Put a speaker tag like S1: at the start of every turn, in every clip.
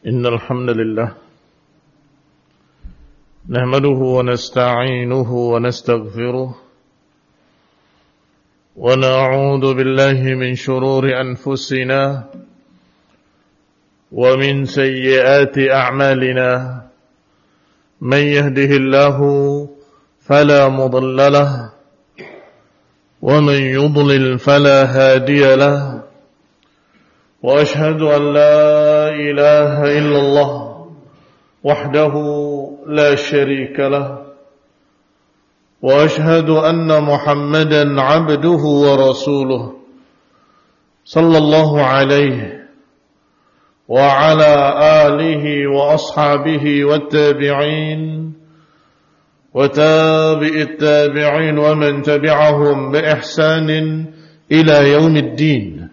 S1: إن الحمد لله نحمده ونستعينه ونستغفره ونعوذ بالله من شرور أنفسنا ومن سيئات أعمالنا من يهده الله فلا مضل له ومن يضلل فلا هادي له وأشهد أن لا إله إلا الله وحده لا شريك له وأشهد أن محمدا عبده ورسوله صلى الله عليه وعلى آله وأصحابه والتابعين وتابع التابعين ومن تبعهم بإحسان إلى يوم الدين.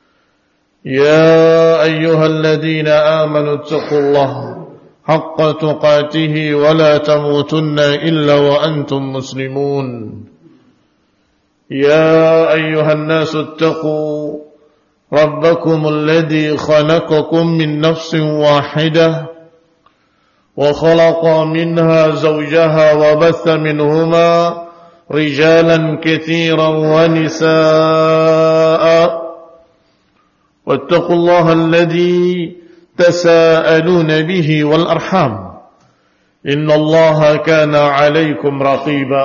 S1: يا أيها الذين آمنوا اتقوا الله حق تقاته ولا تموتن إلا وأنتم مسلمون. يا أيها الناس اتقوا ربكم الذي خلقكم من نفس واحدة وخلق منها زوجها وبث منهما رجالا كثيرا ونساء واتقوا الله الذي تساءلون به والأرحام إن الله كان عليكم رقيبا.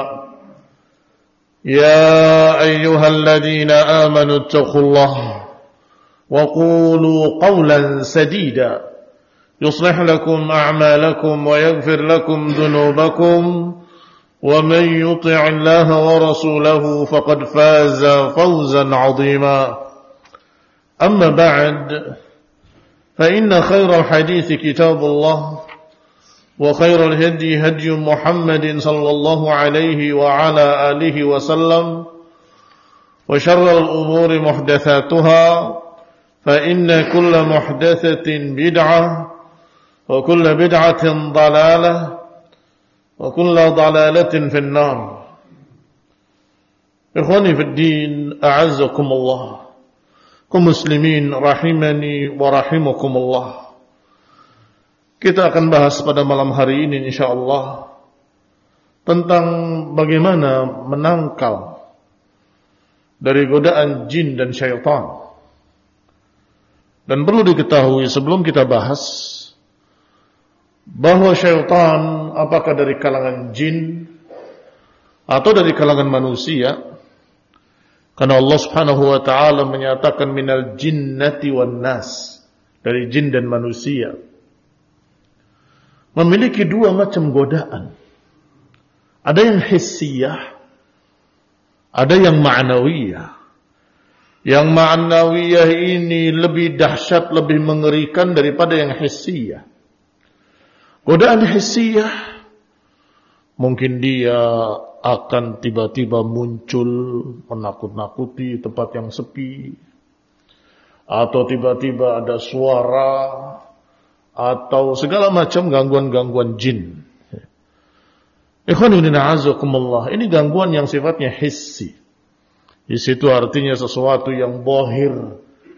S1: يا أيها الذين آمنوا اتقوا الله وقولوا قولا سديدا يصلح لكم أعمالكم ويغفر لكم ذنوبكم ومن يطع الله ورسوله فقد فاز فوزا عظيما. أما بعد فإن خير الحديث كتاب الله وخير الهدي هدي محمد صلى الله عليه وعلى آله وسلم وشر الأمور محدثاتها فإن كل محدثة بدعة وكل بدعة ضلالة وكل ضلالة في النار. إخواني في الدين أعزكم الله. Kaum muslimin rahimani wa rahimakumullah. Kita akan bahas pada malam hari ini insyaallah tentang bagaimana menangkal dari godaan jin dan syaitan. Dan perlu diketahui sebelum kita bahas bahwa syaitan apakah dari kalangan jin atau dari kalangan manusia. Karena Allah Subhanahu wa taala menyatakan minal jinnati wan nas, dari jin dan manusia. Memiliki dua macam godaan. Ada yang hissiyah, ada yang ma'nawiyah. Yang ma'nawiyah ini lebih dahsyat, lebih mengerikan daripada yang hissiyah. Godaan hissiyah mungkin dia akan tiba-tiba muncul menakut-nakuti tempat yang sepi, atau tiba-tiba ada suara, atau segala macam gangguan-gangguan jin. Ikhwanuddin a'azakumullah, ini gangguan yang sifatnya hissi. Hissi itu artinya sesuatu yang zahir.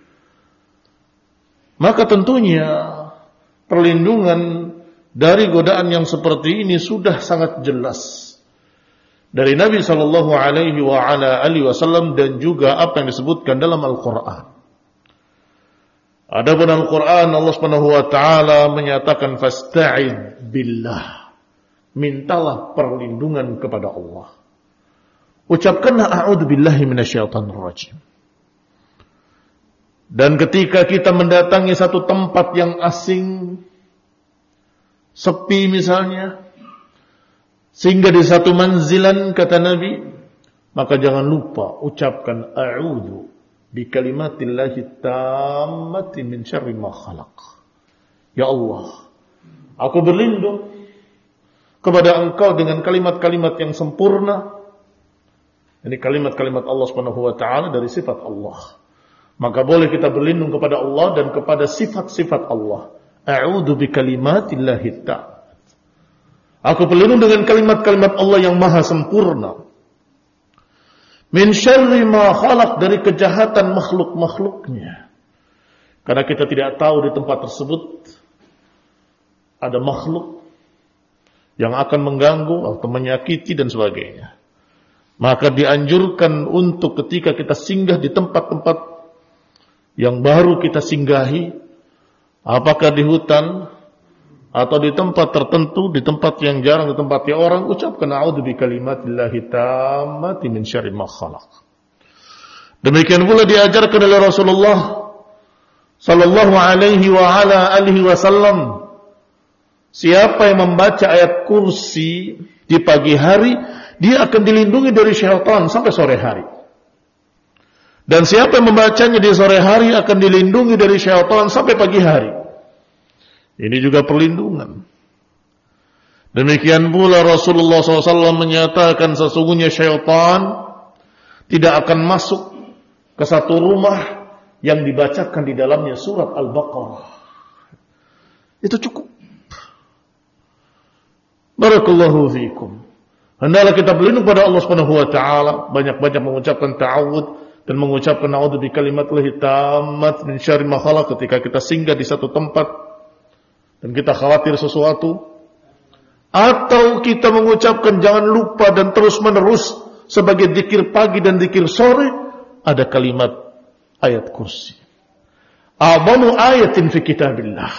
S1: Maka tentunya perlindungan dari godaan yang seperti ini sudah sangat jelas dari Nabi sallallahu alaihi wa ala alihi wasallam dan juga apa yang disebutkan dalam Al-Qur'an. Adapun Al-Qur'an, Allah Subhanahu wa taala menyatakan fasta'id billah. Mintalah perlindungan kepada Allah. Ucapkanlah a'udzu billahi minasyaitonir rajim. Dan ketika kita mendatangi satu tempat yang asing, sepi misalnya, sehingga di satu manzilan kata Nabi, maka jangan lupa ucapkan a'udzu bi kalimatillahi tammati min syarri ma khalaq. Ya Allah, aku berlindung kepada Engkau dengan kalimat-kalimat yang sempurna. Ini kalimat-kalimat Allah Subhanahu wa taala dari sifat Allah. Maka boleh kita berlindung kepada Allah dan kepada sifat-sifat Allah. A'udzu bi kalimatillahi tammati. Aku berlindung dengan kalimat-kalimat Allah yang maha sempurna. Min syarri ma khalaq, dari kejahatan makhluk-makhluknya. Karena kita tidak tahu di tempat tersebut ada makhluk yang akan mengganggu atau menyakiti dan sebagainya. Maka dianjurkan untuk ketika kita singgah di tempat-tempat yang baru kita singgahi, apakah di hutan atau di tempat tertentu, di tempat yang jarang ditempati orang, ucapkan a'udzu bikalimatillahi tammati min syarri ma khalaq. Demikian pula diajarkan oleh Rasulullah sallallahu alaihi wa ala alihi wasallam, siapa yang membaca ayat kursi di pagi hari, dia akan dilindungi dari syaitan sampai sore hari. Dan siapa yang membacanya di sore hari akan dilindungi dari syaitan sampai pagi hari. Ini juga perlindungan. Demikian pula Rasulullah SAW menyatakan sesungguhnya syaitan tidak akan masuk ke satu rumah yang dibacakan di dalamnya surat Al-Baqarah. Itu cukup. Barakallahu fiikum. Hendaklah kita berlindung pada Allah Subhanahu wa taala, banyak-banyak mengucapkan ta'awudz dan mengucapkan a'udzu bikalimatillahi tammat min syarri ma khalaq ketika kita singgah di satu tempat dan kita khawatir sesuatu, atau kita mengucapkan jangan lupa dan terus-menerus sebagai zikir pagi dan zikir sore ada kalimat ayat kursi. A'zamu ayatin fi kitabillah.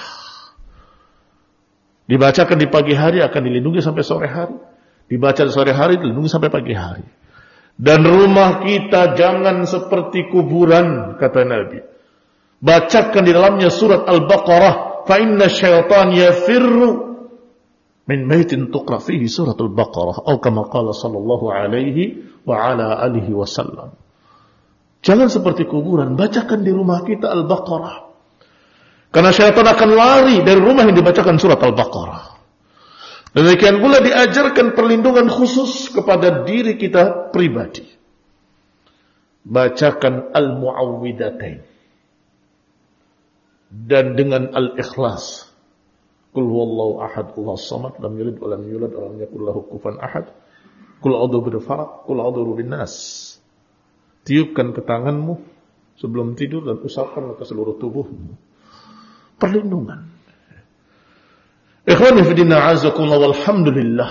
S1: Dibacakan di pagi hari akan dilindungi sampai sore hari. Dibaca di sore hari dilindungi sampai pagi hari. Dan rumah kita jangan seperti kuburan, kata Nabi. Bacakan di dalamnya surat Al-Baqarah. Fa inna syaitan yafirru min baitin tuqra fihi surat Al-Baqarah. Atau kama qala sallallahu alaihi wa ala alihi wasallam. Jangan seperti kuburan. Bacakan di rumah kita Al-Baqarah. Karena syaitan akan lari dari rumah yang dibacakan surat Al-Baqarah. Demikian pula diajarkan perlindungan khusus kepada diri kita pribadi. Bacakan Al-Mu'awwidatain. Dan dengan Al-Ikhlas. Qul huwallahu ahad, Allahus samad, lam yalid wa lam yulad wa lam yakul lahu kufuwan ahad. Qul a'udzu birabbil falaq, qul a'udzu birabbin nas. Tiupkan ke tanganmu sebelum tidur dan usapkan ke seluruh tubuhmu. Perlindungan. Ikhwani fillah azakumullah walhamdulillah.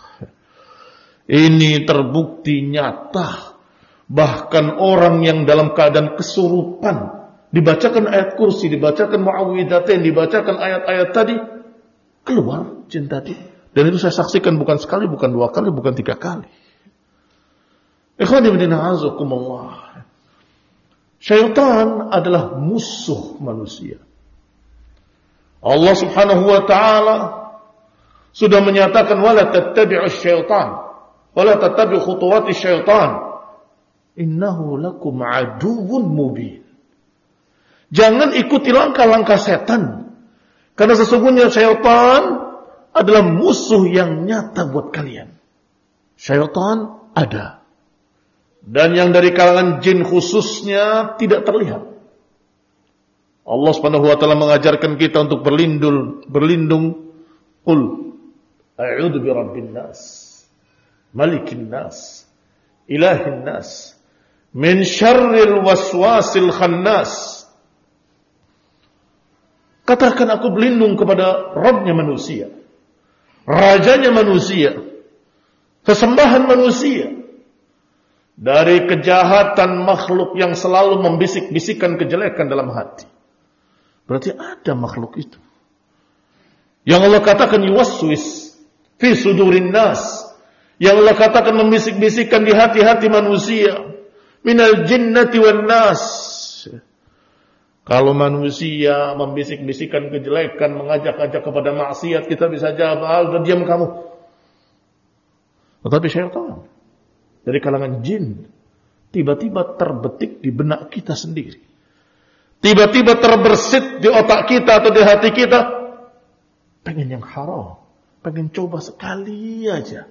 S1: Ini terbukti nyata. Bahkan orang yang dalam keadaan kesurupan, dibacakan ayat kursi, dibacakan mu'awwidzatain, dibacakan ayat-ayat tadi, keluar jin tadi. Dan itu saya saksikan bukan sekali, bukan dua kali, bukan tiga kali. Ikhwani fillah azakumullah. Syaitan adalah musuh manusia. Allah Subhanahu wa taala sudah menyatakan wala tattabi'us syaitan wala tattabi'u khutuwatis syaitan innahu lakum aduwwun mubin. Jangan ikuti langkah-langkah setan karena sesungguhnya syaitan adalah musuh yang nyata buat kalian. Syaitan ada. Dan yang dari kalangan jin khususnya tidak terlihat. Allah Subhanahu wa taala mengajarkan kita untuk berlindung. Qul a'udzu birabbin nas, malikin nas, ilahin nas, min syarril waswasil khannas. Katakan aku berlindung kepada Rabbnya manusia, rajanya manusia, sesembahan manusia, dari kejahatan makhluk yang selalu membisik-bisikan kejelekan dalam hati. Berarti ada makhluk itu. Yang Allah katakan yuwaswis fi sudurin nas. Yang Allah katakan membisik-bisikan di hati-hati manusia. Minal jinnati wan nas. Kalau manusia membisik-bisikan kejelekan, mengajak-ajak kepada maksiat, kita bisa jawab, udah diam kamu. Tetapi syaitan dari kalangan jin tiba-tiba terbetik di benak kita sendiri. Tiba-tiba terbersit di otak kita atau di hati kita. Pengen yang haram. Pengen coba sekali aja.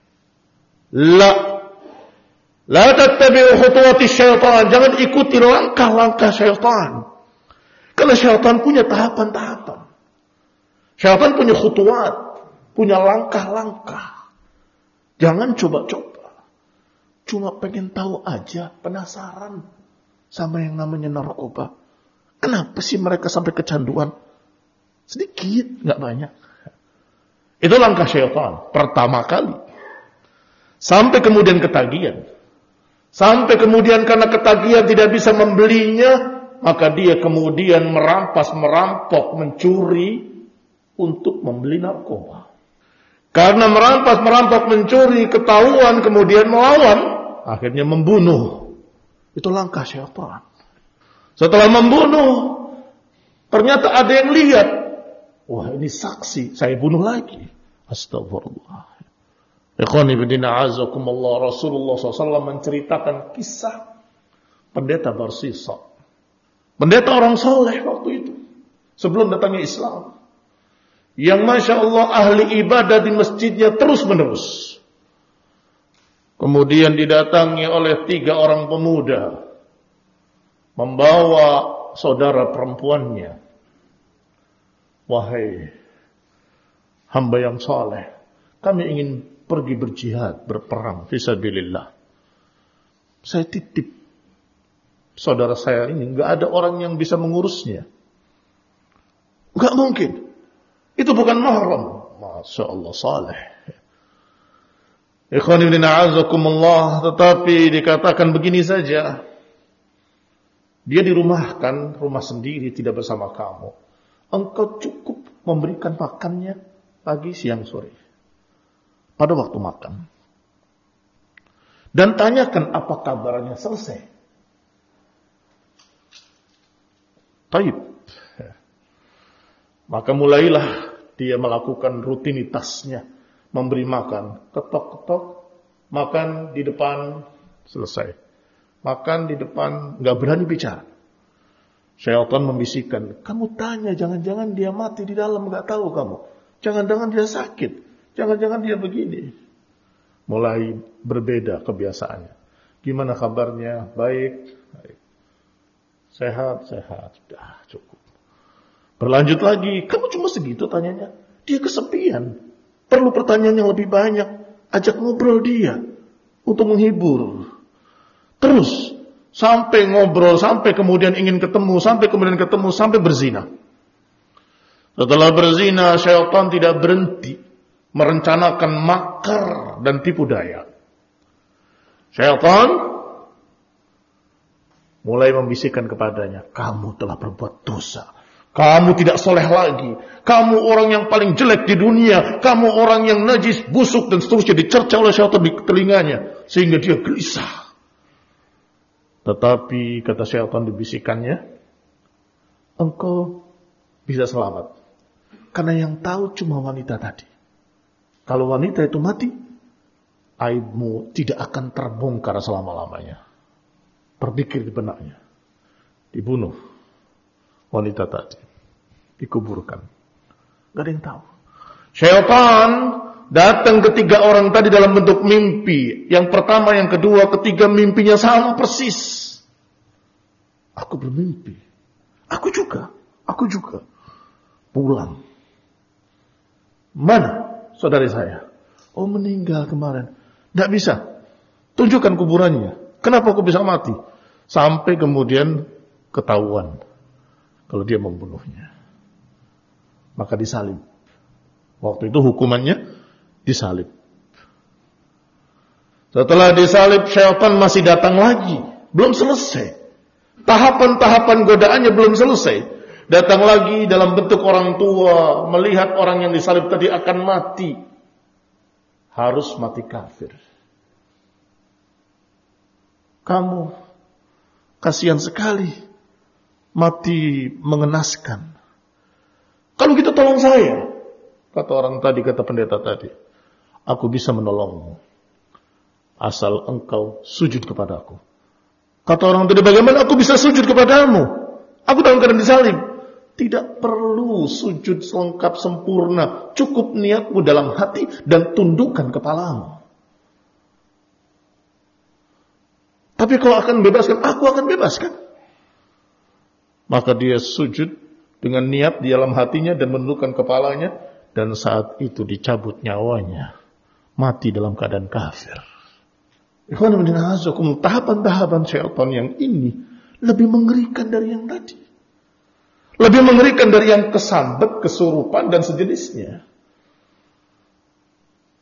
S1: La tattabi'u khutuwatis syaitan. Jangan ikuti langkah-langkah syaitan. Karena syaitan punya tahapan-tahapan. Syaitan punya khutuwat. Punya langkah-langkah. Jangan coba-coba. Cuma pengen tahu aja. Penasaran sama yang namanya narkoba. Kenapa sih mereka sampai kecanduan? Sedikit, nggak banyak. Itu langkah syaitan pertama kali. Sampai kemudian ketagihan. Sampai kemudian karena ketagihan tidak bisa membelinya, maka dia kemudian merampas, merampok, mencuri untuk membeli narkoba. Karena merampas, merampok, mencuri, ketahuan, kemudian melawan, akhirnya membunuh. Itu langkah syaitan. Setelah membunuh, ternyata ada yang lihat. Wah, ini saksi, saya bunuh lagi. Astagfirullah. Ikhwani fillah, a'azakumullah, Rasulullah SAW menceritakan kisah pendeta Barsisa. Pendeta orang soleh waktu itu, sebelum datangnya Islam. Yang Masya Allah ahli ibadah di masjidnya terus menerus. Kemudian didatangi oleh 3 orang pemuda, membawa saudara perempuannya. Wahai hamba yang soleh, kami ingin pergi berjihad, berperang fisabilillah. Saya titip saudara saya ini, gak ada orang yang bisa mengurusnya. Gak mungkin. Itu bukan mahram. Masya Allah, saleh. Ikhwani fillah, a'azakumullah. Tetapi dikatakan begini saja. Dia dirumahkan, rumah sendiri, tidak bersama kamu. Engkau cukup memberikan makannya pagi, siang, sore. Pada waktu makan. Dan tanyakan apa kabarnya, selesai. Taib. Maka mulailah dia melakukan rutinitasnya. Memberi makan. Ketok-ketok. Makan di depan. Selesai. Makan di depan. Gak berani bicara. Syaitan membisikkan. Kamu tanya. Jangan-jangan dia mati di dalam. Gak tahu kamu. Jangan-jangan dia sakit. Jangan-jangan dia begini. Mulai berbeda kebiasaannya. Gimana kabarnya? Baik. Baik. Sehat. Sehat. Sudah cukup. Berlanjut lagi. Kamu cuma segitu tanyanya. Dia kesepian. Perlu pertanyaan yang lebih banyak. Ajak ngobrol dia. Untuk menghibur. Terus. Sampai ngobrol. Sampai kemudian ingin ketemu. Sampai kemudian ketemu. Sampai berzina. Setelah berzina. Syaitan tidak berhenti. Merencanakan makar dan tipu daya. Syaitan mulai membisikkan kepadanya. Kamu telah berbuat dosa. Kamu tidak soleh lagi. Kamu orang yang paling jelek di dunia. Kamu orang yang najis, busuk, dan seterusnya. Dicerca oleh syaitan di telinganya. Sehingga dia gelisah. Tetapi kata syaitan dibisikannya, engkau bisa selamat. Karena yang tahu cuma wanita tadi. Kalau wanita itu mati, aibmu tidak akan terbongkar selama-lamanya. Berpikir di benaknya. Dibunuh wanita tadi. Dikuburkan. Gak ada yang tahu. Syaitan datang ketiga orang tadi dalam bentuk mimpi. Yang pertama, yang kedua, ketiga mimpinya sama persis. Aku bermimpi. Aku juga. Pulang. Mana saudari saya? Oh, meninggal kemarin. Tidak bisa. Tunjukkan kuburannya. Kenapa aku bisa mati? Sampai kemudian ketahuan kalau dia membunuhnya. Maka disalib. Waktu itu hukumannya disalib. Setelah disalib, syaitan masih datang lagi. Belum selesai. Tahapan-tahapan godaannya belum selesai. Datang lagi dalam bentuk orang tua. Melihat orang yang disalib tadi akan mati. Harus mati kafir. Kamu kasihan sekali. Mati mengenaskan. Kalau gitu tolong saya. Kata orang tadi, kata pendeta tadi. Aku bisa menolongmu. Asal engkau sujud kepadaku. Kata orang tadi, bagaimana aku bisa sujud kepadamu? Aku dalam keadaan disalib. Tidak perlu sujud lengkap sempurna. Cukup niatmu dalam hati dan tundukkan kepalamu. Tapi kalau akan bebaskan, aku akan bebaskan. Maka dia sujud dengan niat di dalam hatinya dan menundukkan kepalanya. Dan saat itu dicabut nyawanya. Mati dalam keadaan kafir. Tahapan-tahapan syaitan yang ini lebih mengerikan dari yang tadi. Lebih mengerikan dari yang kesambet, kesurupan, dan sejenisnya.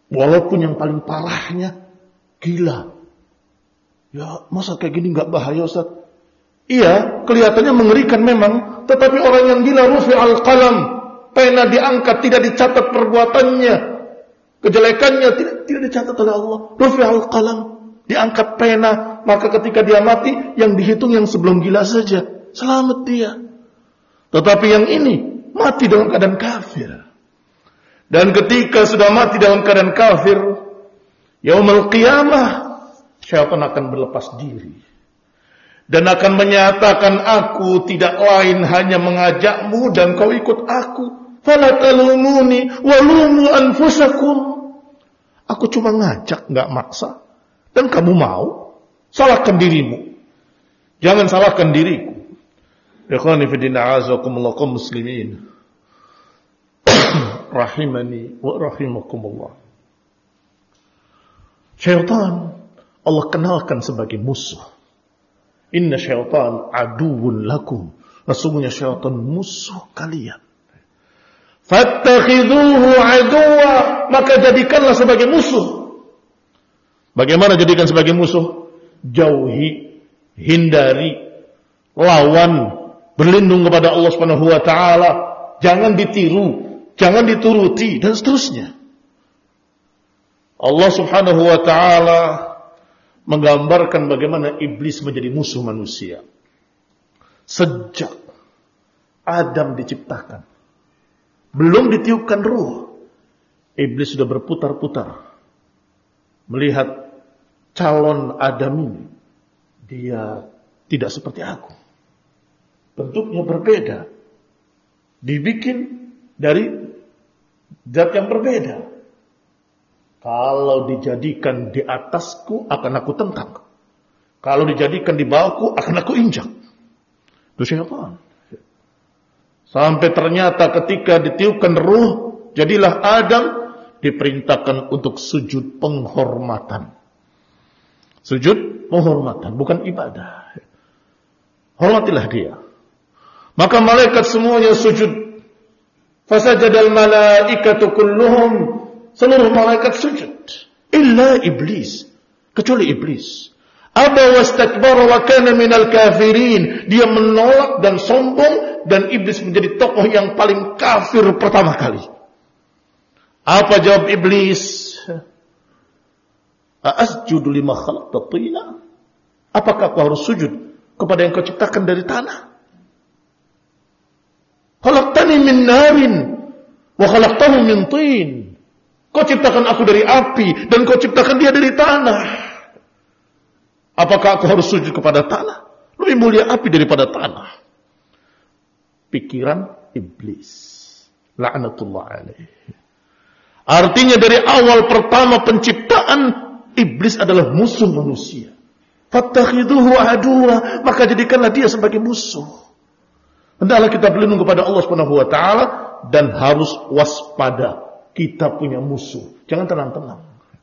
S1: Walaupun yang paling parahnya gila. Ya, masa kayak gini nggak bahaya, Ustaz? Iya, kelihatannya mengerikan memang, tetapi orang yang gila rufi'al qalam, pena diangkat, tidak dicatat perbuatannya, kejelekannya tidak dicatat oleh Allah. Rufi'al qalam, diangkat pena, maka ketika dia mati, yang dihitung yang sebelum gila saja, selamat dia. Tetapi yang ini mati dalam keadaan kafir. Dan ketika sudah mati dalam keadaan kafir, yaumul qiyamah, syaitan akan berlepas diri dan akan menyatakan, aku tidak lain hanya mengajakmu dan kau ikut aku. Fala talumuni walumu anfusakum. Aku cuma ngajak, nggak maksa. Dan kamu mau? Salahkan dirimu. Jangan salahkan diriku. Ikhwani fi din, a'azakumullah, kaum muslimin rahimani wa rahimakumullah. Syaitan Allah kenalkan sebagai musuh. Inna syaitan aduwwun lakum. Sesungguhnya syaitan musuh kalian. Fattakhidhuhu aduwwa, maka jadikanlah sebagai musuh. Bagaimana jadikan sebagai musuh? Jauhi, hindari, lawan, berlindung kepada Allah Subhanahu wa taala, jangan ditiru, jangan dituruti, dan seterusnya. Allah Subhanahu wa taala menggambarkan bagaimana iblis menjadi musuh manusia. Sejak Adam diciptakan, belum ditiupkan ruh, iblis sudah berputar-putar melihat calon Adam ini. Dia tidak seperti aku, bentuknya berbeda, dibikin dari zat yang berbeda. Kalau dijadikan di atasku, akan aku tentang. Kalau dijadikan di bawahku, akan aku injak. Itu syaitan. Sampai ternyata ketika ditiupkan ruh, jadilah Adam, diperintahkan untuk sujud penghormatan. Sujud penghormatan, bukan ibadah. Hormatilah dia. Maka malaikat semuanya sujud. Fasajadal malaikatu kulluhum, seluruh malaikat sujud, illa iblis, kecuali iblis. Aba wastakbara wa kana minal kafirin. Dia menolak dan sombong, dan iblis menjadi tokoh yang paling kafir pertama kali. Apa jawab iblis? Asjudu lima khalaqta tina? Apakah kau harus sujud kepada yang kau ciptakan dari tanah? Khalaqtani min narin wa khalaqtahu min tin. Kau ciptakan aku dari api, dan kau ciptakan dia dari tanah. Apakah aku harus sujud kepada tanah? Lebih mulia api daripada tanah. Pikiran iblis. La'natullah alaih. Artinya dari awal pertama penciptaan, iblis adalah musuh manusia. Fattakhiduhu aduwwa, maka jadikanlah dia sebagai musuh. Hendaklah kita berlindung kepada Allah Subhanahu wa taala dan harus waspada. Kita punya musuh. Jangan tenang-tenang.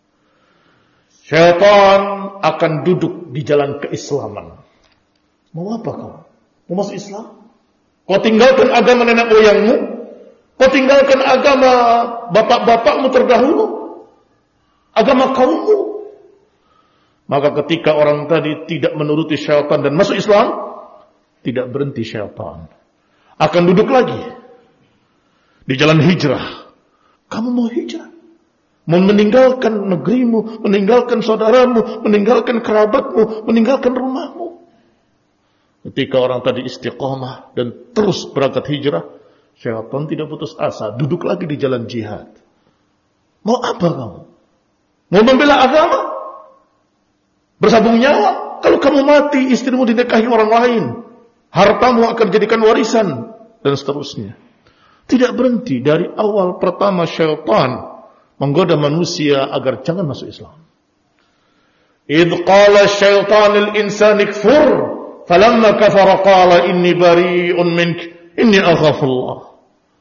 S1: Syaitan akan duduk di jalan keislaman. Mau apa kau? Mau masuk Islam? Kau tinggalkan agama nenek moyangmu? Kau tinggalkan agama bapak-bapakmu terdahulu? Agama kaummu? Maka ketika orang tadi tidak menuruti syaitan dan masuk Islam, tidak berhenti syaitan. Akan duduk lagi di jalan hijrah. Kamu mau hijrah, mau meninggalkan negerimu, meninggalkan saudaramu, meninggalkan kerabatmu, meninggalkan rumahmu. Ketika orang tadi istiqamah dan terus berangkat hijrah, syaitan tidak putus asa, duduk lagi di jalan jihad. Mau apa kamu? Mau membela agama? Bersabung nyawa? Kalau kamu mati, istrimu dinikahi orang lain, hartamu akan dijadikan warisan, dan seterusnya. Tidak berhenti dari awal pertama syaitan menggoda manusia agar jangan masuk Islam. Idh qala syaitan lil-insani kfur, falamma kafara qala inni bari'un mink, inni akhafullah.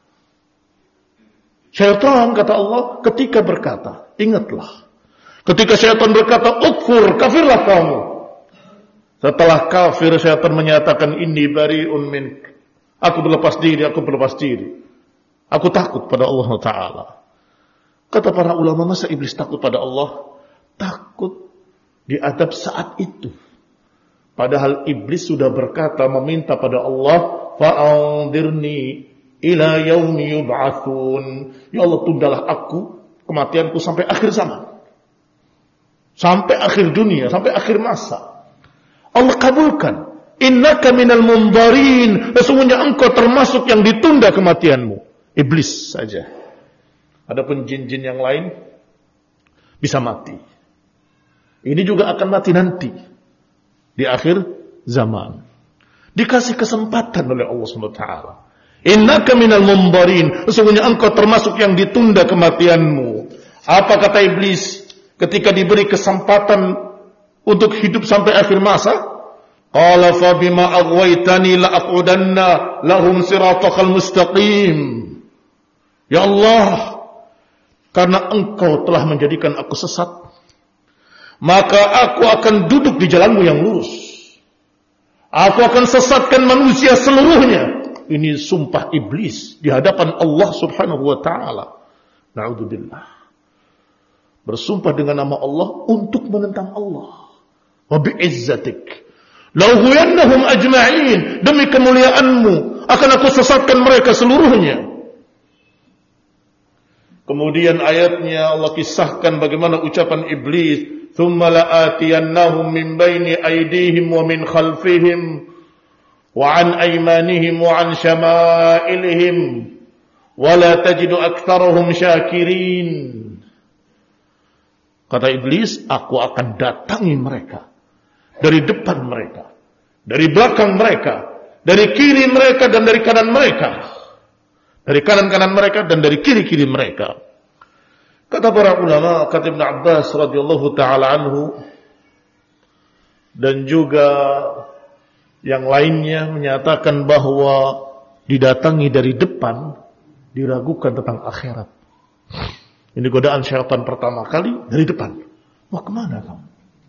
S1: Syaitan, kata Allah, ketika berkata, ingatlah. Ketika syaitan berkata, ukfur, kafirlah kamu. Setelah kafir, syaitan menyatakan, inni bari'un mink. Aku berlepas diri, aku berlepas diri. Aku takut pada Allah Ta'ala. Kata para ulama, masa iblis takut pada Allah? Takut diadab saat itu. Padahal iblis sudah berkata, meminta pada Allah, fa'anzirni ila yaumi yub'atsun. Ya Allah, tundalah aku, kematianku sampai akhir zaman. Sampai akhir dunia, sampai akhir masa. Allah kabulkan. Innaka minal mundarin. Sesungguhnya engkau termasuk yang ditunda kematianmu. Iblis saja. Adapun jin-jin yang lain bisa mati. Ini juga akan mati nanti di akhir zaman. Dikasih kesempatan oleh Allah SWT. Innaka minal mundarin. Sesungguhnya engkau termasuk yang ditunda kematianmu. Apa kata iblis ketika diberi kesempatan untuk hidup sampai akhir masa? Qala fa bima aghwaytani la aqudanna lahum siratal mustaqim. Ya Allah, karena engkau telah menjadikan aku sesat, maka aku akan duduk di jalanmu yang lurus. Aku akan sesatkan manusia seluruhnya. Ini sumpah iblis di hadapan Allah Subhanahu wa ta'ala. Na'udzubillah. Bersumpah dengan nama Allah untuk menentang Allah. Wa bi'izzatik laughiyannahum ajma'in. Demi kemuliaanmu akan aku sesatkan mereka seluruhnya. Kemudian ayatnya Allah kisahkan bagaimana ucapan iblis, thumma la'atiyannahum min baini aydihim wa min khalfihim wa an aymanihim wa an syama'ilihim wa la tajidu aktsarahum syakirin. Kata iblis, aku akan datangi mereka dari depan mereka, dari belakang mereka, dari kiri mereka dan dari kanan mereka. Dari kanan-kanan mereka dan dari kiri-kiri mereka. Kata para ulama, kata Ibn Abbas radhiyallahu ta'ala anhu, dan juga yang lainnya menyatakan bahwa didatangi dari depan, diragukan tentang akhirat. Ini godaan syaitan pertama kali dari depan. Mau kemana kamu?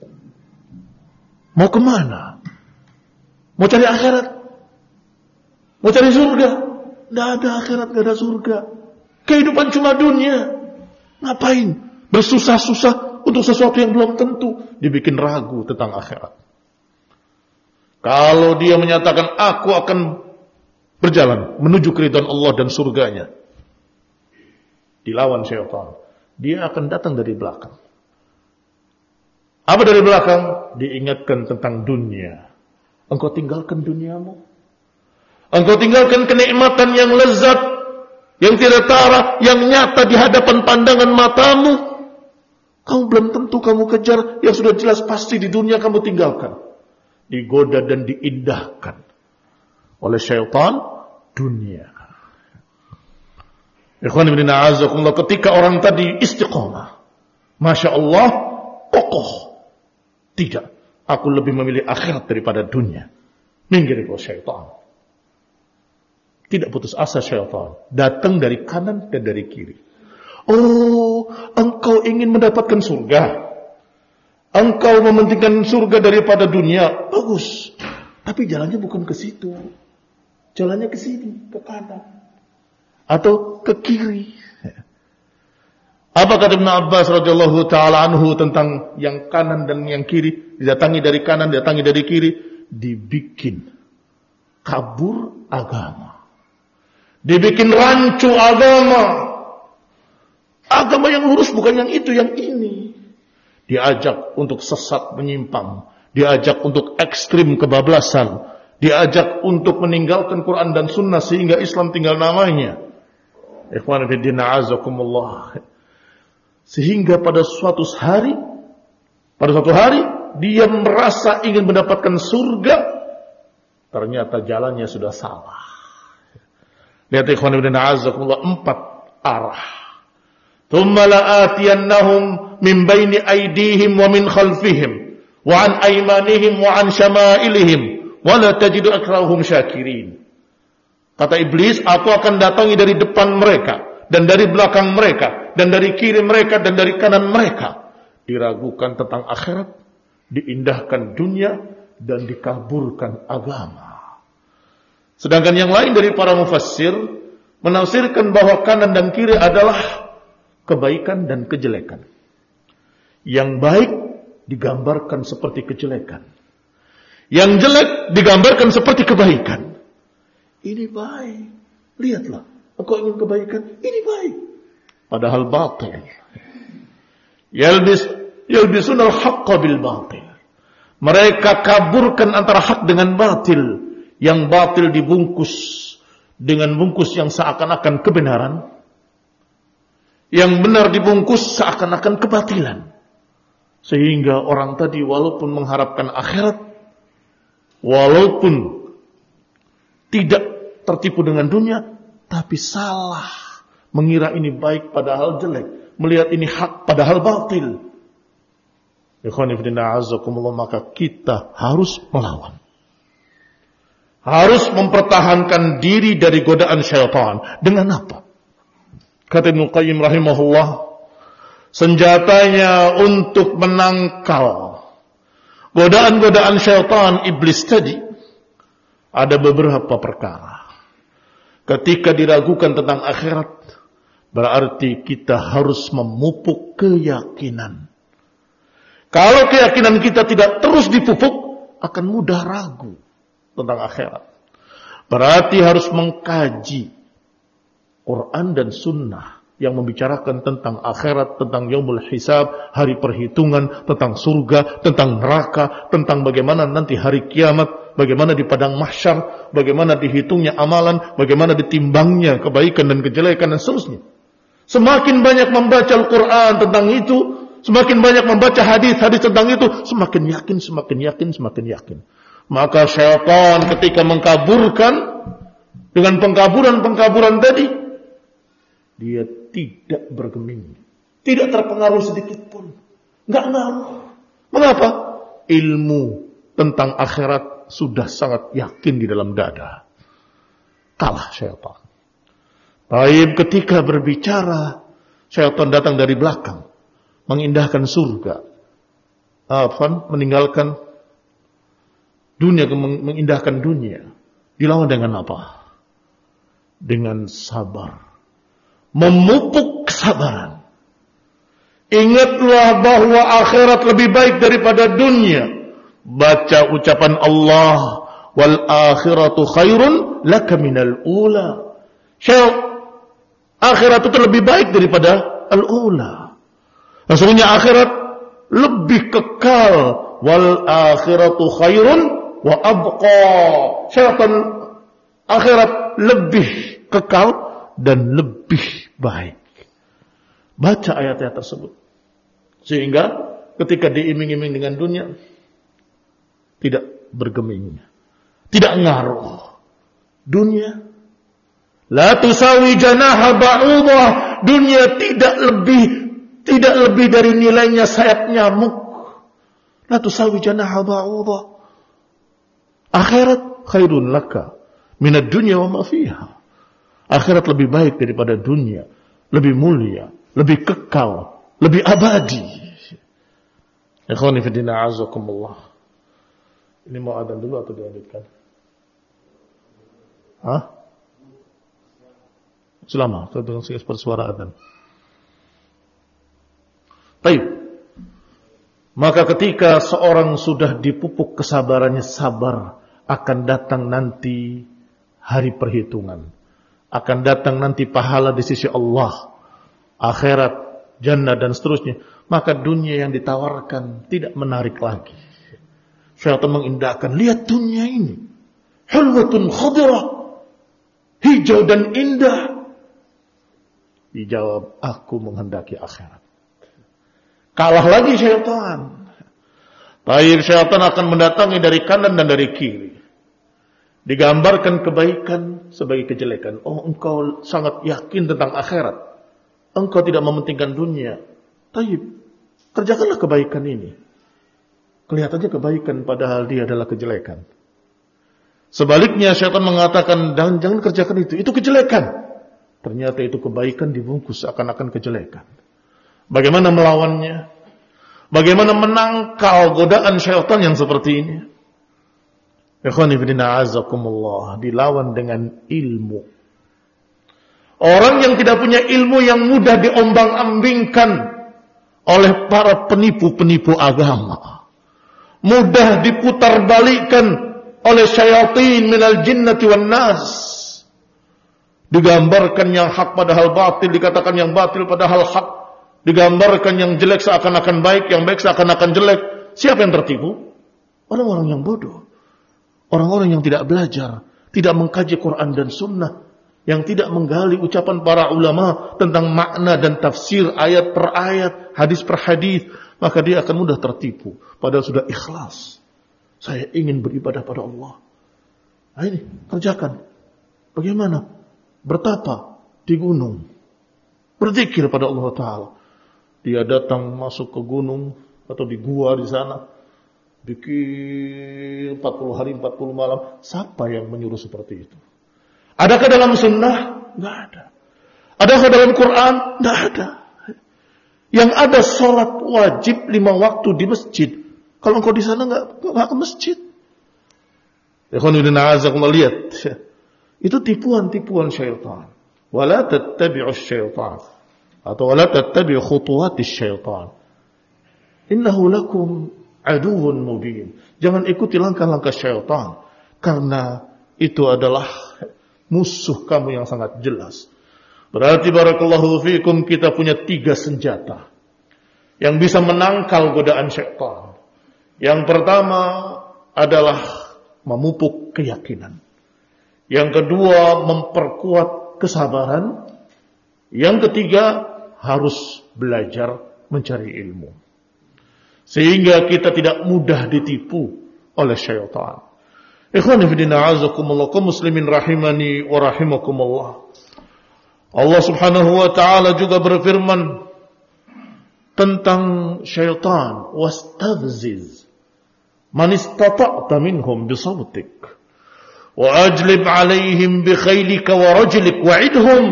S1: Mau kemana? Mau cari akhirat? Mau cari surga? Tidak ada akhirat, tidak ada surga. Kehidupan cuma dunia. Ngapain? Bersusah-susah untuk sesuatu yang belum tentu. Dibikin ragu tentang akhirat. Kalau dia menyatakan, aku akan berjalan menuju keridhaan Allah dan surganya, dilawan syaitan. Dia akan datang dari belakang. Apa dari belakang? Diingatkan tentang dunia. Engkau tinggalkan duniamu. Engkau tinggalkan kenikmatan yang lezat, yang tidak tara, yang nyata di hadapan pandangan matamu. Kamu belum tentu kamu kejar, yang sudah jelas pasti di dunia kamu tinggalkan. Digoda dan diindahkan oleh syaitan dunia. Ikhwan ibn a'azakumullah, ketika orang tadi istiqomah, Masya Allah, kokoh. Tidak, aku lebih memilih akhirat daripada dunia. Minggir kau syaitan. Tidak putus asa syaitan. Datang dari kanan dan dari kiri. Oh, engkau ingin mendapatkan surga. Engkau mementingkan surga daripada dunia. Bagus. Tapi jalannya bukan ke situ. Jalannya ke sini, ke kanan. Atau ke kiri. Apa kata Ibn Abbas radhiyallahu ta'ala anhu tentang yang kanan dan yang kiri? Didatangi dari kanan, didatangi dari kiri. Dibikin kabur agama. Dibikin rancu agama. Agama yang lurus bukan yang itu, yang ini. Diajak untuk sesat menyimpang. Diajak untuk ekstrim kebablasan. Diajak untuk meninggalkan Quran dan Sunnah sehingga Islam tinggal namanya. Ikhwan fillah a'azakumullah. Sehingga pada suatu hari dia merasa ingin mendapatkan surga. Ternyata jalannya sudah salah. Lihat ikhwan ibn a'azakumullah, 4 arah. Thumma la'atiyannahum min baini aydihim wa min khalfihim wa an aymanihim wa an syama'ilihim wa la tajidu aktsarahum syakirin. Kata iblis, aku akan datangi dari depan mereka dan dari belakang mereka dan dari kiri mereka dan dari kanan mereka. Diragukan tentang akhirat, diindahkan dunia dan dikaburkan agama. Sedangkan yang lain dari para mufassir menafsirkan bahwa kanan dan kiri adalah kebaikan dan kejelekan. Yang baik digambarkan seperti kejelekan. Yang jelek digambarkan seperti kebaikan. Ini baik. Lihatlah, engkau ingin kebaikan, ini baik. Padahal batil. Yalbisunal haqqa bil batil. Mereka kaburkan antara hak dengan batil. Yang batil dibungkus dengan bungkus yang seakan-akan kebenaran. Yang benar dibungkus seakan-akan kebatilan. Sehingga orang tadi walaupun mengharapkan akhirat, walaupun tidak tertipu dengan dunia, tapi salah. Mengira ini baik padahal jelek. Melihat ini hak padahal batil. Ikhwanifidina azakumullah, maka kita harus melawan. Harus mempertahankan diri dari godaan syaitan. Dengan apa? Kata Ibnu Qayyim rahimahullah, senjatanya untuk menangkal godaan-godaan syaitan iblis tadi ada beberapa perkara. Ketika diragukan tentang akhirat, berarti kita harus memupuk keyakinan. Kalau keyakinan kita tidak terus dipupuk, akan mudah ragu tentang akhirat. Berarti harus mengkaji Quran dan Sunnah yang membicarakan tentang akhirat, tentang yaumul hisab, hari perhitungan, tentang surga, tentang neraka, tentang bagaimana nanti hari kiamat, bagaimana di padang mahsyar, bagaimana dihitungnya amalan, bagaimana ditimbangnya kebaikan dan kejelekan dan seterusnya. Semakin banyak membaca Al-Quran tentang itu, semakin banyak membaca hadis-hadis tentang itu, semakin yakin. Maka syaitan ketika mengkaburkan dengan pengkaburan tadi, dia tidak bergeming, tidak terpengaruh sedikit pun, nggak ngaruh. Mengapa? Ilmu tentang akhirat sudah sangat yakin di dalam dada. Kalah syaitan. Baik, ketika berbicara, syaitan datang dari belakang, mengindahkan surga, meninggalkan dunia, mengindahkan dunia. Dilawan dengan apa? Dengan sabar. Memupuk kesabaran. Ingatlah bahwa akhirat lebih baik daripada dunia. Baca ucapan Allah, wal akhiratu khairun laka minal ula. Akhirat itu lebih baik daripada al-ula. Sesungguhnya akhirat lebih kekal. Wal akhiratu khairun wa abqa. Syaitan akhirat lebih kekal dan lebih baik. Baca ayat-ayat tersebut. Sehingga ketika diiming-iming dengan dunia, tidak bergeming. Tidak ngaruh. Dunia la tusawi janaha ba'udah. Dunia tidak lebih dari nilainya sayap nyamuk. La tusawi janaha ba'udah. Akhirat khairun laka minad dunya wa ma fiha. Akhirat lebih baik daripada dunia, lebih mulia, lebih kekal, lebih abadi. Ikhwani fillah azakumullah. Ini mau adzan dulu atau dilanjutkan? Hah? Selama, kita seperti suara adzan. Baik. Maka ketika seorang sudah dipupuk kesabarannya, sabar, akan datang nanti hari perhitungan. Akan datang nanti pahala di sisi Allah, akhirat, jannah dan seterusnya. Maka dunia yang ditawarkan tidak menarik lagi. Syaitan mengindahkan, lihat dunia ini, hulwatun khadirah, hijau dan indah. Dijawab, aku menghendaki akhirat. Kalah lagi syaitan. Taib syaitan akan mendatangi dari kanan dan dari kiri. Digambarkan kebaikan sebagai kejelekan. Oh, engkau sangat yakin tentang akhirat. Engkau tidak mementingkan dunia. Taib, kerjakanlah kebaikan ini. Kelihatannya kebaikan padahal dia adalah kejelekan. Sebaliknya syaitan mengatakan, jangan kerjakan itu kejelekan. Ternyata itu kebaikan dibungkus seakan-akan kejelekan. Bagaimana melawannya? Bagaimana menangkal godaan syaitan yang seperti ini? Ikhwani fillah azakumullah, dilawan dengan ilmu. Orang yang tidak punya ilmu yang mudah diombang-ambingkan oleh para penipu-penipu agama. Mudah diputarbalikkan oleh syayatin minal jinnati wan nas. Digambarkan yang hak padahal batil, dikatakan yang batil padahal hak. Digambarkan yang jelek seakan-akan baik, yang baik seakan-akan jelek. Siapa yang tertipu? Orang-orang yang bodoh. Orang-orang yang tidak belajar, tidak mengkaji Quran dan Sunnah, yang tidak menggali ucapan para ulama tentang makna dan tafsir ayat per ayat, hadis per hadis, maka dia akan mudah tertipu. Padahal sudah ikhlas. Saya ingin beribadah pada Allah. Nah ini, kerjakan. Bagaimana? Bertapa di gunung. Berzikir pada Allah Ta'ala. Dia datang masuk ke gunung atau di gua di sana. Bikin 40 hari, 40 malam. Siapa yang menyuruh seperti itu? Adakah dalam sunnah? Tidak ada. Adakah dalam Quran? Tidak ada. Yang ada sholat wajib 5 waktu di masjid. Kalau engkau di sana nggak ke masjid. Lihat. Itu tipuan-tipuan syaitan. Wala tattabi'us syaitan. Atau wala tattabi'u khutuwatis syaitan. Innahu lakum aduwwun mubin. Jangan ikuti langkah-langkah syaitan. Karena itu adalah musuh kamu yang sangat jelas. Berarti barakallahu fiikum, kita punya 3 senjata yang bisa menangkal godaan syaitan. Yang pertama adalah memupuk keyakinan. Yang kedua memperkuat kesabaran. Yang ketiga harus belajar mencari ilmu. Sehingga kita tidak mudah ditipu oleh syaitan. Ikhwani fillah a'azakumullah, kaum muslimin rahimani wa rahimakumullah. Allah Subhanahu wa taala juga berfirman tentang syaitan, wastafziz man istata'ta minhum bisawtik wa ajlib 'alaihim bi khaylika wa rajlik wa'idhum.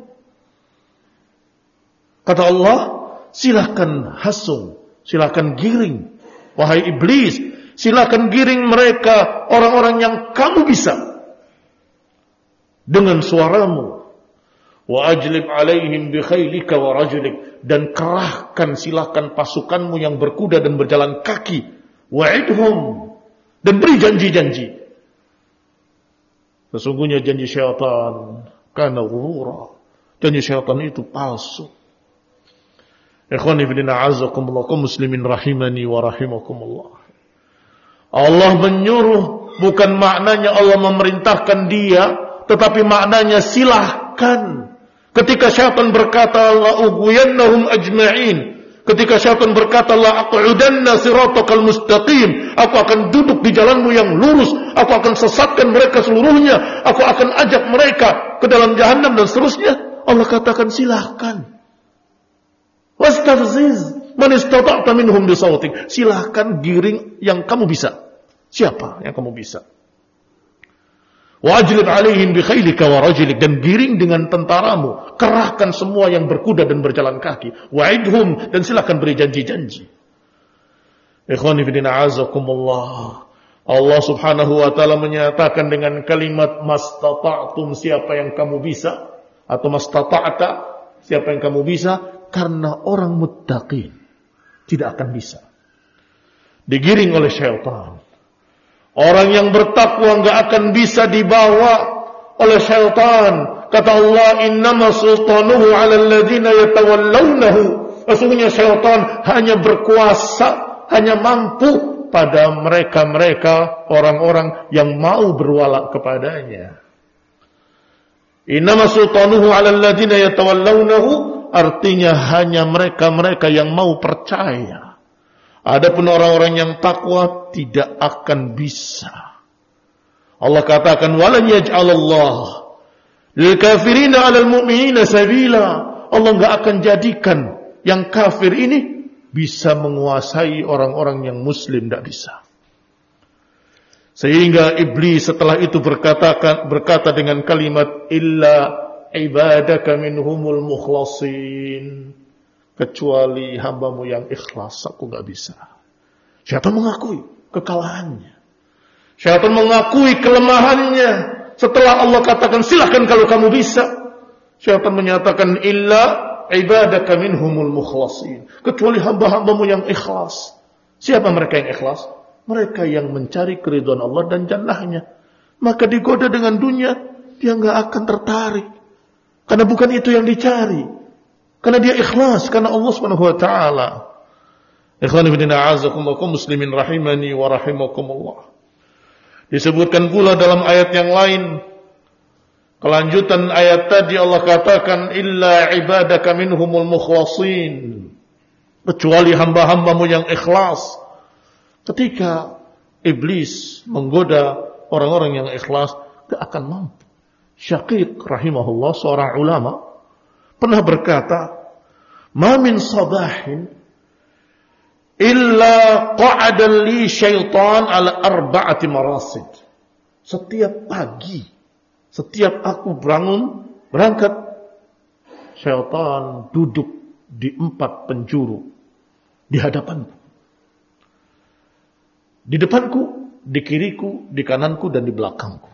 S1: Kata Allah, silakan hasung, silakan giring wahai iblis, silakan giring mereka, orang-orang yang kamu bisa, dengan suaramu. Wa ajlib alaihim bi khaylika wa rajlik, dan kerahkan, silakan pasukanmu yang berkuda dan berjalan kaki. Wa'idhum, dan beri janji-janji. Sesungguhnya janji syaitan kana ghurura. Janji syaitan itu palsu. Ikhwani fillah a'azakumullah, kaum muslimin rahimani wa rahimakumullah. Allah menyuruh, bukan maknanya Allah memerintahkan dia, tetapi maknanya silahkan. Ketika syaitan berkata, la ughwiyannahum ajma'in. Ketika syaitan berkata, la aq'udanna siratakal mustaqim. Aku akan duduk di jalanmu yang lurus. Aku akan sesatkan mereka seluruhnya. Aku akan ajak mereka ke dalam jahannam dan seterusnya. Allah katakan silahkan. Wastafziz man istata'ta minhum bisawtik. Silahkan giring yang kamu bisa. Siapa yang kamu bisa? Wajlib alaihim bi khaylika wa rajlik, dan giring dengan tentaramu, kerahkan semua yang berkuda dan berjalan kaki. Wa'idhum, dan silakan beri janji-janji. Ikhwani fillah a'azakumullah. Allah Subhanahu wa taala menyatakan dengan kalimat mastata'tum, siapa yang kamu bisa, atau mastata'ta, siapa yang kamu bisa, karena orang muttaqin tidak akan bisa. Digiring oleh syaitan. Orang yang bertakwa enggak akan bisa dibawa oleh syaitan. Kata Allah, innama sultanuhu 'alal ladzina yatawallawnahu. Sesungguhnya syaitan hanya berkuasa, hanya mampu pada mereka-mereka, orang-orang yang mau berwala kepadanya. Innama sultanuhu 'alal ladzina yatawallawnahu, artinya hanya mereka-mereka yang mau percaya. Adapun orang-orang yang takwa tidak akan bisa. Allah katakan, walan yaj'alallah lil kafirina 'alal mu'minina sabila. Allah enggak akan jadikan yang kafir ini bisa menguasai orang-orang yang muslim, tidak bisa. Sehingga iblis setelah itu berkata dengan kalimat illa ibadaka minhumul mukhlasin, kecuali hambamu yang ikhlas, aku gak bisa. Syaitan mengakui kekalahannya. Syaitan mengakui kelemahannya. Setelah Allah katakan silahkan kalau kamu bisa, Syaitan menyatakan illa ibadaka minhumul mukhlasin, kecuali hamba-hambamu yang ikhlas. Siapa mereka yang ikhlas? Mereka yang mencari keridhaan Allah dan jannahnya. Maka digoda dengan dunia, dia enggak akan tertarik. Karena bukan itu yang dicari. Karena dia ikhlas karena Allah Subhanahu wa taala. Ikhwan fillah a'azakumullah muslimin rahimani wa rahimakumullah. Disebutkan pula dalam ayat yang lain, kelanjutan ayat tadi Allah katakan illa ibadaka minhumul mukhlasin, kecuali hamba-hambamu yang ikhlas. Ketika iblis menggoda orang-orang yang ikhlas, tidak akan mampu. Syaqiq rahimahullah, seorang ulama, pernah berkata, ma min sabahin illa qa'ada li syaitan ala arba'ati marasid. Setiap pagi, setiap aku berangkat, syaitan duduk di 4 penjuru di hadapanku. Di depanku, di kiriku, di kananku, dan di belakangku.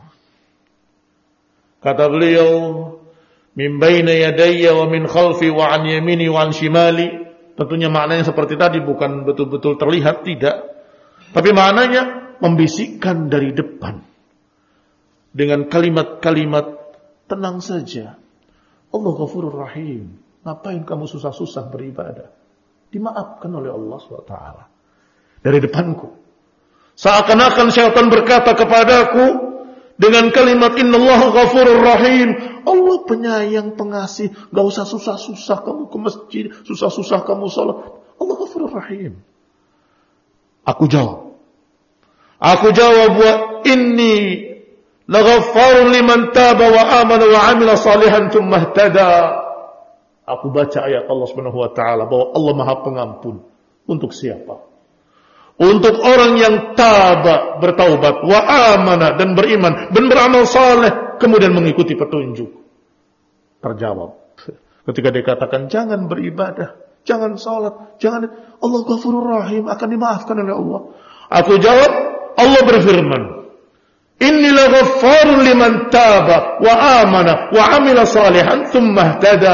S1: Kata beliau, min baina yadayya wa min khalfi wa an yamini wa an shimali. Tentunya maknanya seperti tadi, bukan betul-betul terlihat, tidak. Tapi maknanya membisikkan dari depan. Dengan kalimat-kalimat tenang saja. Allah Ghafurur Rahim. Ngapain kamu susah-susah beribadah? Dimaafkan oleh Allah SWT. Dari depanku. Seakan-akan syaitan berkata kepadaku dengan kalimat innallaha ghafurur rahim. Allah penyayang, pengasih. Gak usah susah-susah kamu ke masjid, susah-susah kamu salat. Allah ghafurur rahim. Aku jawab wa inni laghaffarun liman taba wa amana wa amila salihan tsumma ihtada. Aku baca ayat Allah Subhanahu wa taala bahwa Allah Maha Pengampun. Untuk siapa? Untuk orang yang taba, bertaubat, wa amana, dan beriman, dan beramal saleh, kemudian mengikuti petunjuk. Terjawab. Ketika dikatakan jangan beribadah, jangan salat, jangan, Allah Ghafurur Rahim, akan dimaafkan oleh Allah. Aku jawab, Allah berfirman, inni laghaffarun liman taba, wa amana, wa amila salihan, tsumma ihtada.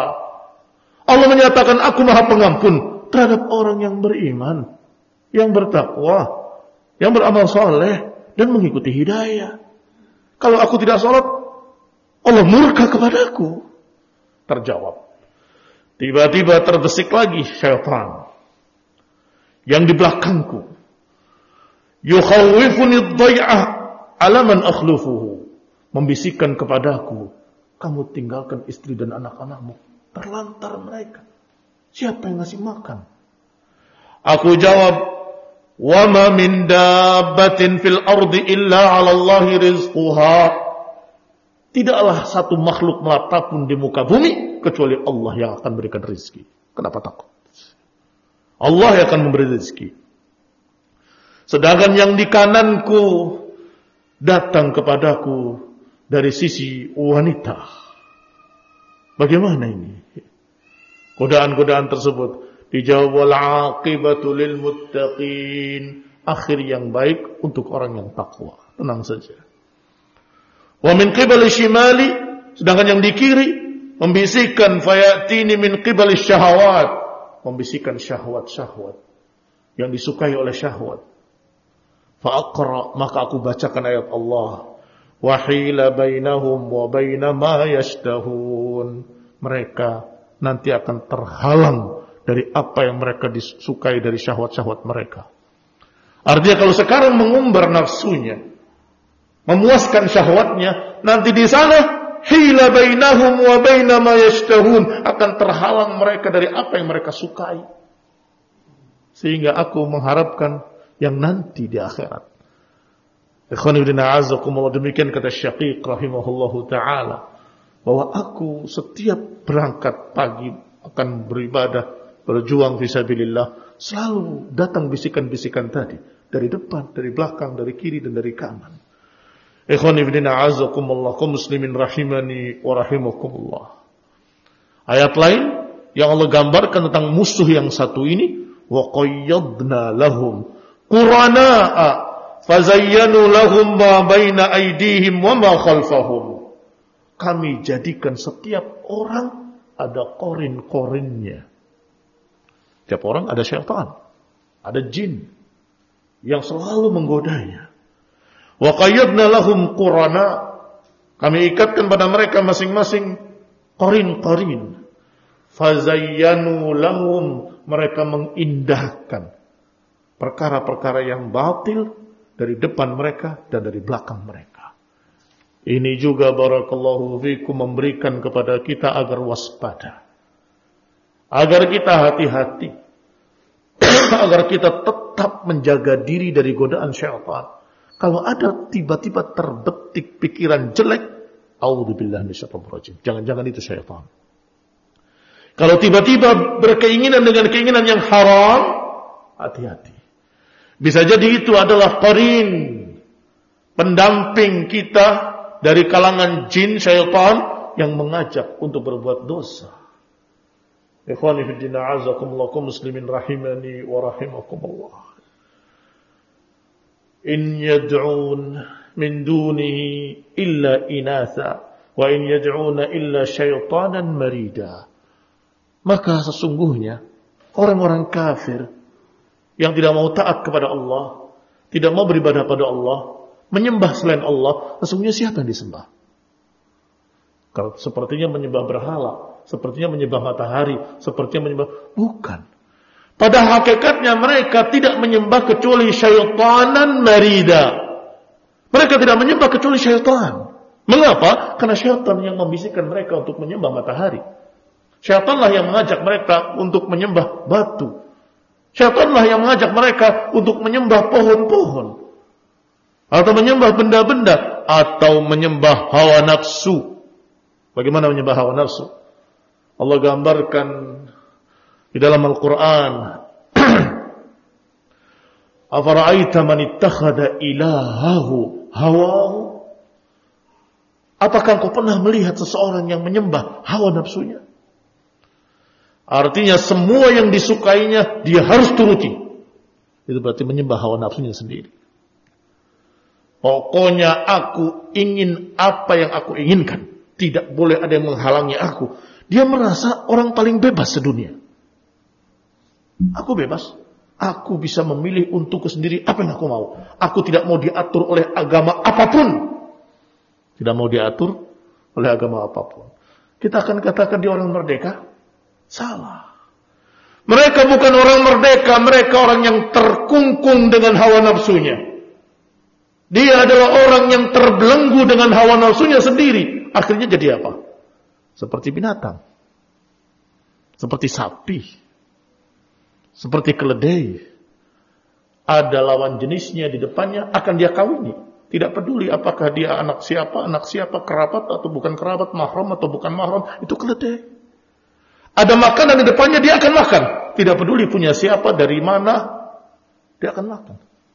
S1: Allah menyatakan aku Maha Pengampun terhadap orang yang beriman, yang bertakwa, yang beramal soleh, dan mengikuti hidayah. Kalau aku tidak sholat, Allah murka kepadaku. Terjawab. Tiba-tiba terbersik lagi syaitan yang di belakangku. Yukhawwifuni ad-dai'ah ala man akhlufuhu. Membisikkan kepadaku, kamu tinggalkan istri dan anak-anakmu. Terlantar mereka. Siapa yang ngasih makan? Aku jawab, wa ma min dabbatin fil ardi illa 'ala Allahi rizquha. Tidaklah satu makhluk melata pun di muka bumi kecuali Allah yang akan berikan rezeki. Kenapa takut? Allah yang akan memberi rezeki. Sedangkan yang di kananku datang kepadaku dari sisi wanita. Bagaimana ini? Godaan-godaan tersebut dijawab wal aqibatu lil muttaqin. Akhir yang baik untuk orang yang takwa. Tenang saja. Wa min qibali shimali, sedangkan yang di kiri membisikkan fayatini min qibali syahawat, membisikkan syahwat-syahwat yang disukai oleh syahwat. Fa aqra, maka aku bacakan ayat Allah. Wa hila bainahum wa baina ma yashtahun. Mereka nanti akan terhalang dari apa yang mereka disukai dari syahwat-syahwat mereka. Artinya kalau sekarang mengumbar nafsunya, memuaskan syahwatnya, nanti di sana hila bainahum wa baina ma yashtahun, akan terhalang mereka dari apa yang mereka sukai. Sehingga aku mengharapkan yang nanti di akhirat. Ikhwani fillah a'azakumullah, demikian kata Syaqiq rahimahullahu taala, bahwa aku setiap berangkat pagi akan beribadah, berjuang fisabilillah, selalu datang bisikan-bisikan tadi. Dari depan, dari belakang, dari kiri, dan dari kanan. Ikhwani fillah a'azakumullah, kaum muslimin rahimani wa rahimakumullah. Ayat lain yang Allah gambarkan tentang musuh yang satu ini, wa qayyadna lahum qurana'a fazayyanu lahum ma baina aydihim wa ma khalfahum. kami jadikan setiap orang ada korin-korinnya. Setiap orang ada syaitan, ada jin yang selalu menggodanya. Wa qayyadna lahum qurana, kami ikatkan pada mereka masing-masing korin-korin. Fazayyanu lahum, mereka mengindahkan perkara-perkara yang batil dari depan mereka dan dari belakang mereka. Ini juga barakallahu fikum memberikan kepada kita agar waspada, agar kita hati-hati, agar kita tetap menjaga diri dari godaan syaitan. Kalau ada tiba-tiba terbetik pikiran jelek, a'udzubillahi minasyaitonir rajim. Jangan-jangan itu syaitan. Kalau tiba-tiba berkeinginan dengan keinginan yang haram, hati-hati. Bisa jadi itu adalah qarin, pendamping kita dari kalangan jin syaitan yang mengajak untuk berbuat dosa. Ikhwani fi din, a'azakumullah, muslimin rahimani wa rahimakumullah. In yad'un min dunihi illa inatha wa in yad'una illa syaitanan marida. Maka sesungguhnya orang-orang kafir yang tidak mau taat kepada Allah, tidak mau beribadah pada Allah, menyembah selain Allah, sesungguhnya siapa yang disembah? Kalau sepertinya menyembah berhala, sepertinya menyembah matahari, sepertinya menyembah, bukan. Pada hakikatnya mereka tidak menyembah kecuali syaitanan marida. Mereka tidak menyembah kecuali syaitan. Mengapa? Karena syaitan yang membisikkan mereka untuk menyembah matahari. Syaitanlah yang mengajak mereka untuk menyembah batu. Syaitanlah yang mengajak mereka untuk menyembah pohon-pohon. Atau menyembah benda-benda. Atau menyembah hawa nafsu. Bagaimana menyembah hawa nafsu? Allah gambarkan di dalam Al-Quran. Afara'aita man ittakhadha ilahahu hawahu. Apakah engkau pernah melihat seseorang yang menyembah hawa nafsunya? Artinya semua yang disukainya dia harus turuti. Itu berarti menyembah hawa nafsunya sendiri. Pokoknya aku ingin apa yang aku inginkan. Tidak boleh ada yang menghalangi aku. Dia merasa orang paling bebas sedunia. Aku bebas. Aku bisa memilih untukku sendiri apa yang aku mau. Aku tidak mau diatur oleh agama apapun. Tidak mau diatur oleh agama apapun. Kita akan katakan dia orang merdeka. Salah. Mereka bukan orang merdeka. Mereka orang yang terkungkung dengan hawa nafsunya. Dia adalah orang yang terbelenggu dengan hawa nafsunya sendiri. Akhirnya jadi apa? Seperti binatang. Seperti sapi. Seperti keledai. Ada lawan jenisnya di depannya, akan dia kawini. Tidak peduli apakah dia anak siapa, kerabat atau bukan kerabat, mahram atau bukan mahram. Itu keledai. Ada makanan di depannya, dia akan makan. Tidak peduli punya siapa, dari mana, dia akan makan.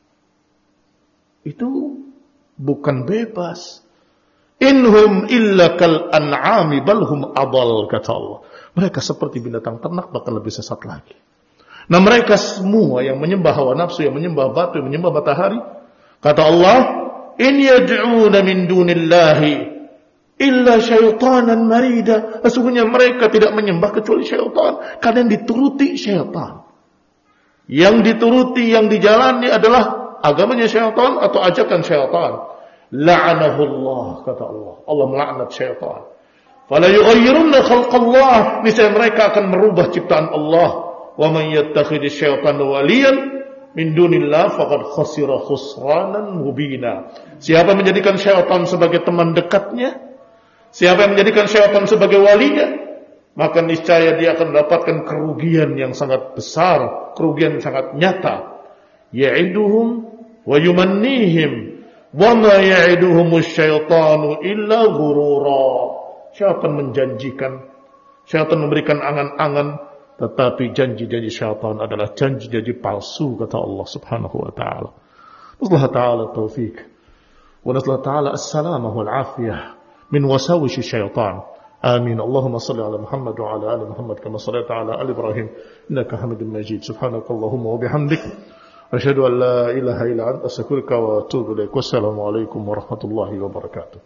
S1: Itu bukan bebas. Inhum illa kal an'ami balhum adal, kata Allah. Mereka seperti binatang ternak, bahkan lebih sesat lagi. Nah mereka semua yang menyembah hawa nafsu, yang menyembah batu, yang menyembah matahari, kata Allah, in yad'una min dunillahi illa syaitanan marida. Sesungguhnya mereka tidak menyembah kecuali syaitan. Karena yang dituruti syaitan. Yang dituruti, yang dijalani adalah agamanya syaitan atau ajakan syaitan. La'anahullah, kata Allah. Allah melaknat syaitan. Fala yughayyirunna khalqallah. Niscaya mereka akan merubah ciptaan Allah. Wa man yattakhidhi syaitana waliyan min dunillah faqad khasira khusranan mubina. Siapa menjadikan syaitan sebagai teman dekatnya, siapa yang menjadikan syaitan sebagai walinya, maka niscaya dia akan mendapatkan kerugian yang sangat besar, kerugian yang sangat nyata. Ya'iduhum wa yumannihim wa ma ya'iduhumus syaitanu illa ghurura. Syaitan menjanjikan, syaitan memberikan angan-angan, tetapi janji-janji syaitan adalah janji-janji palsu, kata Allah subhanahu wa ta'ala. Nasallahu ta'ala taufiq. Wa nasallahu ta'ala as-salamah wal-afiyah min wasawishi syaitan. Amin. Allahumma salli ala Muhammad wa ala ali Muhammad kama sallaita ala ali Ibrahim innaka Hamidum Majid. Subhanakallahumma wa bihamdik asyhadu an la ilaha illa anta astaghfiruka wa atubu ilaik. Wassalamu alaikum warahmatullahi wabarakatuh.